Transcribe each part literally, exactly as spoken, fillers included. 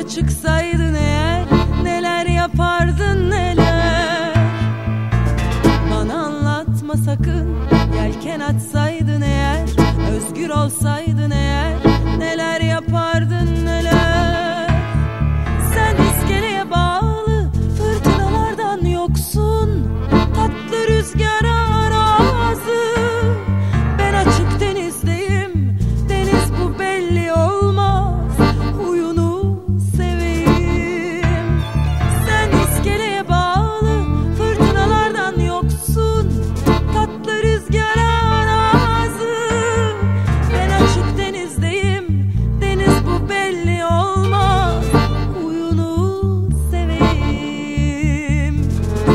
çıksaydın eğer, neler yapardın neler. Bana anlatma sakın, yelken açsaydın eğer, özgür olsaydın eğer, neler yapardın neler. Sen iskeleye bağlı, fırtınalardan yoksun, tatlı rüzgara razı. Ben açık denizdeyim, deniz bu belli olmaz, huyunu seveyim. Sen iskeleye bağlı, fırtınalardan yoksun, tatlı rüzgara razı. Ben açık denizdeyim, deniz bu belli olmaz, huyunu seveyim.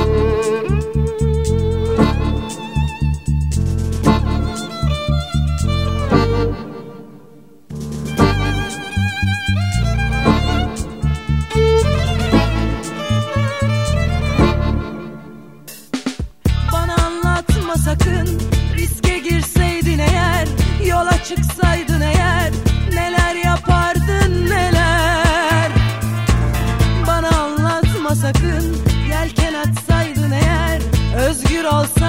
Bana anlatma sakın, riske girseydin eğer, yola çıksaydın eğer, neler yapardın neler. Bana anlatma sakın, yelken açsaydın eğer, özgür olsaydın